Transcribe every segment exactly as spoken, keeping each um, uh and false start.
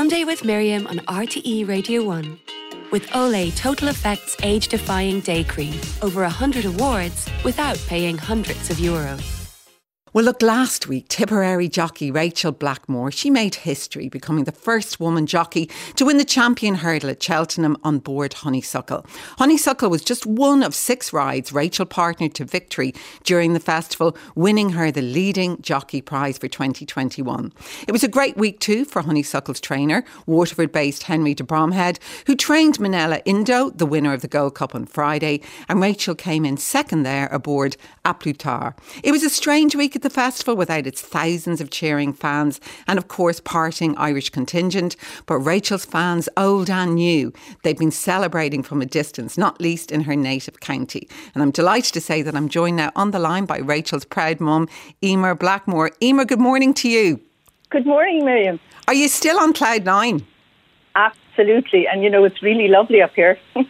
Sunday with Miriam on R T E Radio one. With Olay Total Effects Age-Defying Day Cream. Over one hundred awards without paying hundreds of euros. Well, look, last week, Tipperary jockey Rachel Blackmore, she made history, becoming the first woman jockey to win the champion hurdle at Cheltenham on board Honeysuckle. Honeysuckle was just one of six rides Rachel partnered to victory during the festival, winning her the leading jockey prize for twenty twenty-one. It was a great week too for Honeysuckle's trainer, Waterford-based Henry de Bromhead, who trained Minella Indo, the winner of the Gold Cup on Friday, and Rachel came in second there aboard A Plus Tard. It was a strange week at the festival without its thousands of cheering fans and of course partying Irish contingent, but Rachel's fans, old and new, they've been celebrating from a distance, not least in her native county. And I'm delighted to say that I'm joined now on the line by Rachel's proud mum, Emer Blackmore. Emer, good morning to you. Good morning, Miriam. Are you still on cloud nine? Absolutely, and you know it's really lovely up here. and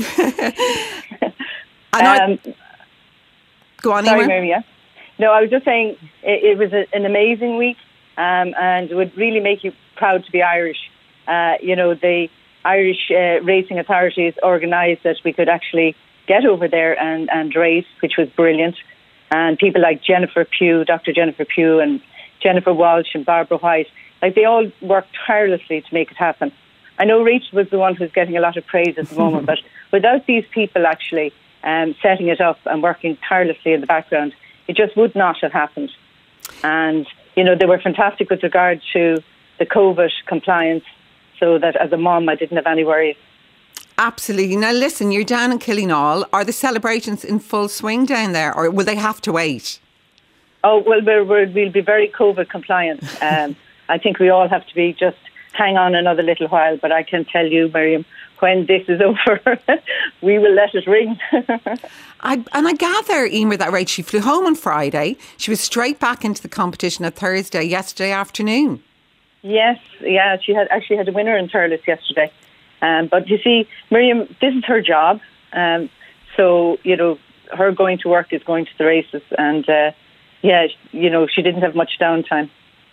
um, I, go on, sorry, Emer. Miriam. No, I was just saying it, it was a, an amazing week um, and it would really make you proud to be Irish. Uh, you know, the Irish uh, racing authorities organised that we could actually get over there and, and race, which was brilliant. And people like Jennifer Pugh, Doctor Jennifer Pugh and Jennifer Walsh and Barbara White, like they all worked tirelessly to make it happen. I know Rachel was the one who's getting a lot of praise at the moment, but without these people actually um, setting it up and working tirelessly in the background, it just would not have happened. And, you know, they were fantastic with regard to the COVID compliance, so that as a mum, I didn't have any worries. Absolutely. Now, listen, you're down in Killinaw. Are the celebrations in full swing down there, or will they have to wait? Oh, well, we're, we're, we'll be very COVID compliant. Um, I think we all have to be just hang on another little while, but I can tell you, Miriam, when this is over, we will let it ring. I, and I gather, Emer, that right, she flew home on Friday. She was straight back into the competition on Thursday, yesterday afternoon. Yes, yeah, she had actually had a winner in Thurles yesterday. Um, but you see, Miriam, this is her job. Um, so, you know, her going to work is going to the races. And, uh, yeah, you know, she didn't have much downtime.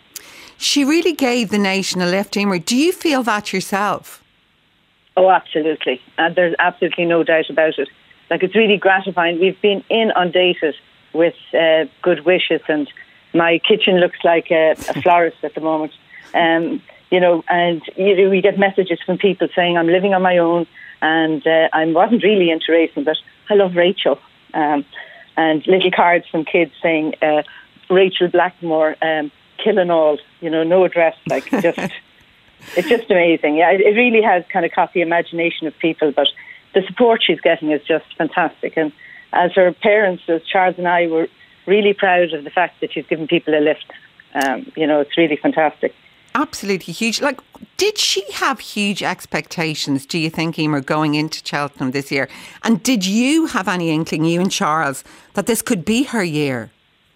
She really gave the nation a lift, Emer. Do you feel that yourself? Oh, absolutely. And there's absolutely no doubt about it. Like, it's really gratifying. We've been inundated with uh, good wishes, and my kitchen looks like a, a florist at the moment. Um, you know, and you know, we get messages from people saying, I'm living on my own, and uh, I wasn't really into racing, but I love Rachel. Um, and little cards from kids saying, uh, Rachel Blackmore, um, killing all, you know, no address, like, just... It's just amazing. Yeah, it, it really has kind of caught the imagination of people, but the support she's getting is just fantastic. And as her parents, as Charles and I, were really proud of the fact that she's given people a lift. Um, you know, it's really fantastic. Absolutely huge. Like, did she have huge expectations, do you think, Emer, going into Cheltenham this year? And did you have any inkling, you and Charles, that this could be her year?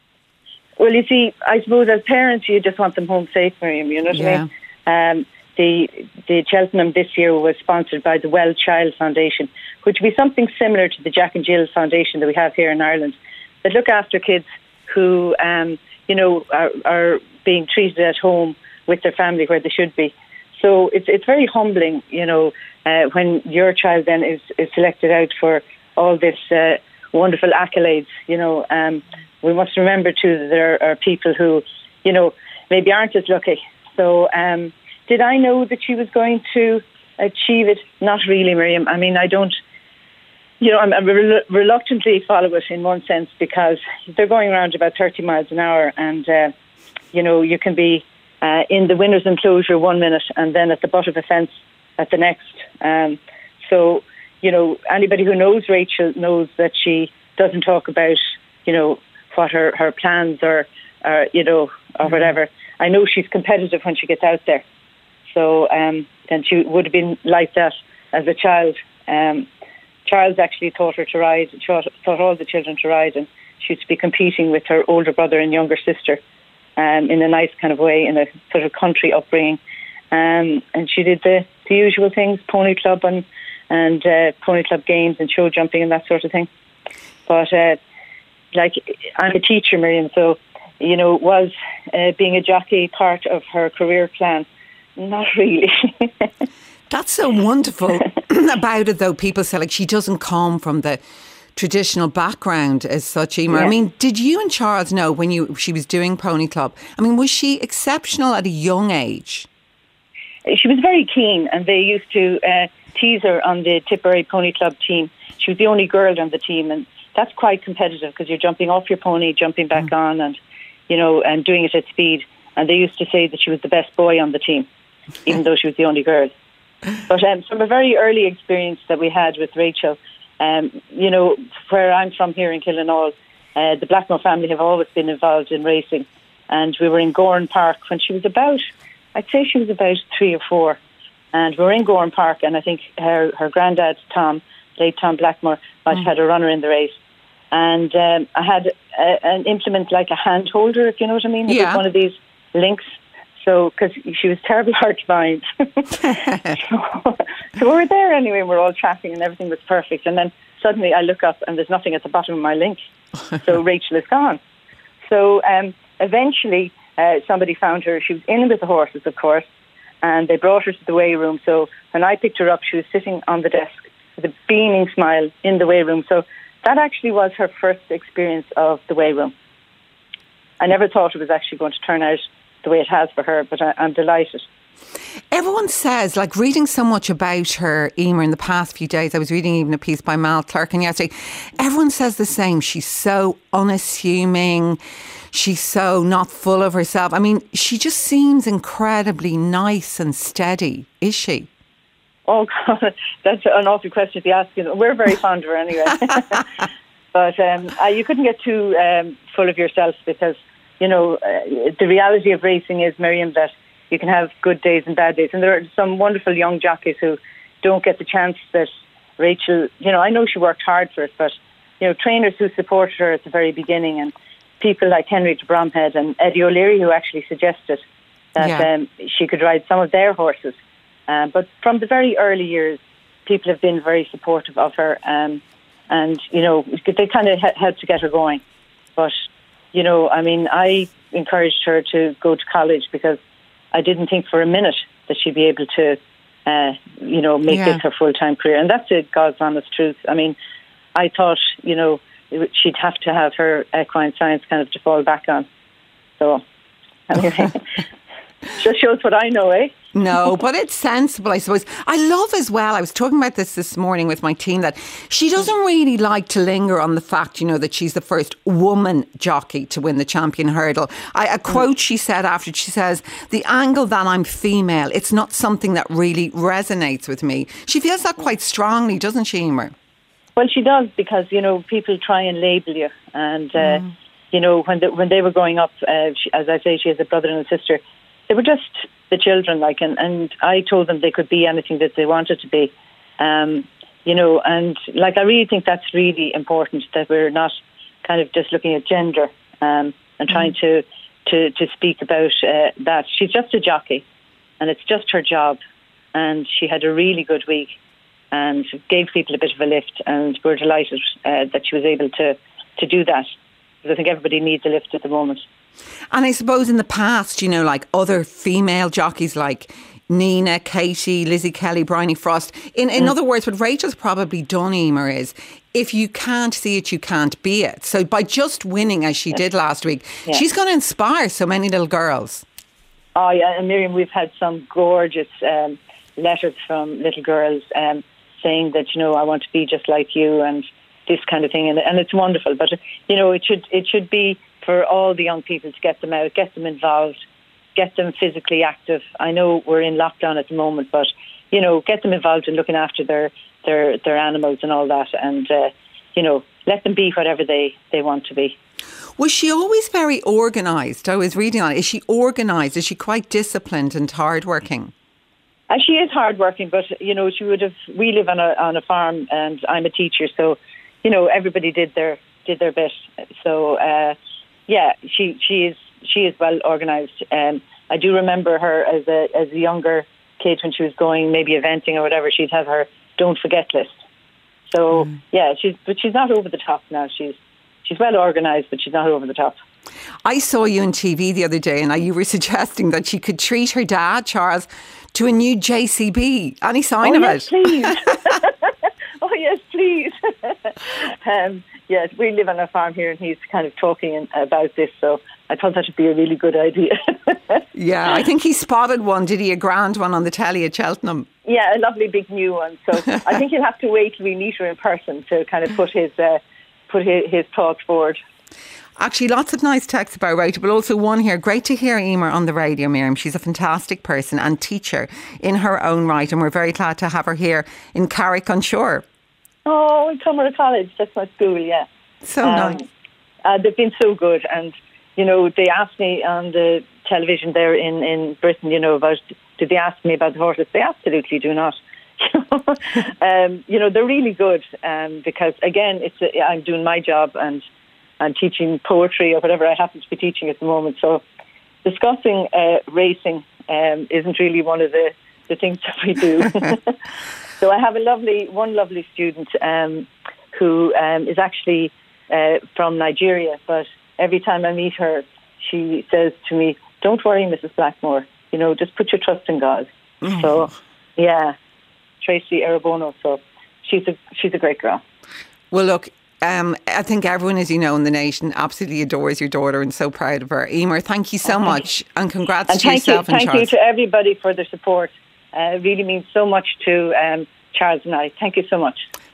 Well, you see, I suppose as parents, you just want them home safe, Miriam, you know what yeah. I mean? Um, The, the Cheltenham this year was sponsored by the Well Child Foundation, which would be something similar to the Jack and Jill Foundation that we have here in Ireland, that look after kids who, um, you know, are, are being treated at home with their family where they should be. So it's it's very humbling, you know, uh, when your child then is, is selected out for all this uh, wonderful accolades. You know, um, we must remember too that there are people who, you know, maybe aren't as lucky. So. Um, Did I know that she was going to achieve it? Not really, Miriam. I mean, I don't, you know, I'm, I rel- reluctantly follow it in one sense because they're going around about thirty miles an hour and, uh, you know, you can be uh, in the winner's enclosure one minute and then at the butt of a fence at the next. Um, so, you know, anybody who knows Rachel knows that she doesn't talk about, you know, what her, her plans are, or, you know, or whatever. I know she's competitive when she gets out there. So, um, and she would have been like that as a child. Um, Charles actually taught her to ride, taught, taught all the children to ride, and she used to be competing with her older brother and younger sister um, in a nice kind of way, in a sort of country upbringing. Um, and she did the, the usual things, pony club and, and uh, pony club games and show jumping and that sort of thing. But, uh, like, I'm a teacher, Miriam, so, you know, was uh, being a jockey part of her career plan? not really. That's so wonderful about it, though. People say, like, she doesn't come from the traditional background as such, Emer. Yeah. I mean, did you and Charles know when you she was doing Pony Club? I mean, was she exceptional at a young age? She was very keen, and they used to uh, tease her on the Tipperary Pony Club team. She was the only girl on the team, and that's quite competitive because you're jumping off your pony, jumping back mm. on, and you know, and doing it at speed. And they used to say that she was the best boy on the team, even though she was the only girl. But um, from a very early experience that we had with Rachel, um, you know, where I'm from here in Killinall, uh, the Blackmore family have always been involved in racing. And we were in Gorn Park when she was about, I'd say she was about three or four. And we were in Gorn Park, and I think her, her granddad, Tom, late Tom Blackmore, might have mm. had a runner in the race. And um, I had a, an implement like a hand holder, if you know what I mean. It yeah. was one of these links. So, because she was terribly hard to find. so, so we were there anyway, and we were all chatting and everything was perfect. And then suddenly I look up and there's nothing at the bottom of my link. So Rachel is gone. So um, eventually uh, somebody found her. She was in with the horses, of course, and they brought her to the weigh room. So when I picked her up, she was sitting on the desk with a beaming smile in the weigh room. So that actually was her first experience of the weigh room. I never thought it was actually going to turn out the way it has for her, but I, I'm delighted. Everyone says, like, reading so much about her, Emer, in the past few days, I was reading even a piece by Mal Clerkin yesterday, everyone says the same. She's so unassuming, she's so not full of herself. I mean, she just seems incredibly nice and steady, is she? Oh, God, that's an awful question to be asking. We're very fond of her anyway. But um, uh, you couldn't get too um, full of yourself because, you know, uh, the reality of racing is, Miriam, that you can have good days and bad days. And there are some wonderful young jockeys who don't get the chance that Rachel, you know, I know she worked hard for it, but, you know, trainers who supported her at the very beginning and people like Henry de Bromhead and Eddie O'Leary who actually suggested that yeah. um, she could ride some of their horses. Uh, but from the very early years, people have been very supportive of her. Um, and, you know, they kind of helped to get her going. But, you know, I mean, I encouraged her to go to college because I didn't think for a minute that she'd be able to, uh, you know, make yeah. this her full-time career. And that's the God's honest truth. I mean, I thought, you know, she'd have to have her equine science kind of to fall back on. So, anyway, just shows what I know, eh? No, but it's sensible, I suppose. I love as well, I was talking about this this morning with my team, that she doesn't really like to linger on the fact, you know, that she's the first woman jockey to win the Champion Hurdle. I, a quote she said after, she says, "The angle that I'm female, it's not something that really resonates with me." She feels that quite strongly, doesn't she, Emer? Well, she does, because, you know, people try and label you. And, uh, mm. you know, when, the, when they were growing up, uh, she, as I say, she has a brother and a sister, they were just the children, like, and, and I told them they could be anything that they wanted to be, um, you know, and like, I really think that's really important, that we're not kind of just looking at gender um, and trying mm. to, to, to speak about uh, that. She's just a jockey and it's just her job, and she had a really good week and gave people a bit of a lift, and we're delighted uh, that she was able to, to do that, because I think everybody needs a lift at the moment. And I suppose in the past, you know, like other female jockeys like Nina, Katie, Lizzie Kelly, Bryony Frost. In in mm. other words, what Rachel's probably done, Emer, is if you can't see it, you can't be it. So by just winning, as she yeah. did last week, yeah. she's going to inspire so many little girls. Oh, yeah. And Miriam, we've had some gorgeous um, letters from little girls um, saying that, you know, I want to be just like you and this kind of thing. And, and it's wonderful. But, you know, it should it should be for all the young people to get them out, get them involved, get them physically active. I know we're in lockdown at the moment, but, you know, get them involved in looking after their their, their animals and all that, and, uh, you know, let them be whatever they, they want to be. Was she always very organised? I was reading on it. Is she organised? Is she quite disciplined and hardworking? Uh, she is hardworking, but, you know, she would have, we live on a on a farm and I'm a teacher, so, you know, everybody did their did their bit. So, uh, yeah, she she is she is well organised. Um, I do remember her as a as a younger kid when she was going maybe eventing or whatever. She'd have her don't forget list. So mm. yeah, she's but she's not over the top now. She's she's well organised, but she's not over the top. I saw you on T V the other day and you were suggesting that she could treat her dad, Charles, to a new J C B. Any sign oh, of yes, it? Please. Oh, yes, please. um, yes, we live on a farm here and he's kind of talking in, about this, so I thought that would be a really good idea. Yeah, I think he spotted one. Did he? A grand one on the telly at Cheltenham? Yeah, a lovely big new one. So I think he'll have to wait till we meet her in person to kind of put his uh, put his, his thoughts forward. Actually, lots of nice texts about Rachel, but also one here. Great to hear Emer on the radio, Miriam. She's a fantastic person and teacher in her own right, and we're very glad to have her here in Carrick on Shore. Oh, in Cumberland College. That's my school, yeah. So um, nice. Uh, they've been so good, and you know, they asked me on the television there in, in Britain, you know, about, did they ask me about the horses? They absolutely do not. um, you know, they're really good um, because, again, it's a, I'm doing my job and I'm teaching poetry or whatever I happen to be teaching at the moment. So discussing uh, racing um, isn't really one of the, the things that we do. So I have a lovely, one lovely student um, who um, is actually uh, from Nigeria, but every time I meet her, she says to me, "Don't worry, Missus Blackmore. You know, just put your trust in God." Mm. So, yeah, Tracy Arabono. So she's a she's a great girl. Well, look, um, I think everyone, as you know, in the nation absolutely adores your daughter and so proud of her. Emer, thank you so oh, much, and congrats and to yourself you, and Charles. Thank you to everybody for their support. Uh, it really means so much to um, Charles and I. Thank you so much.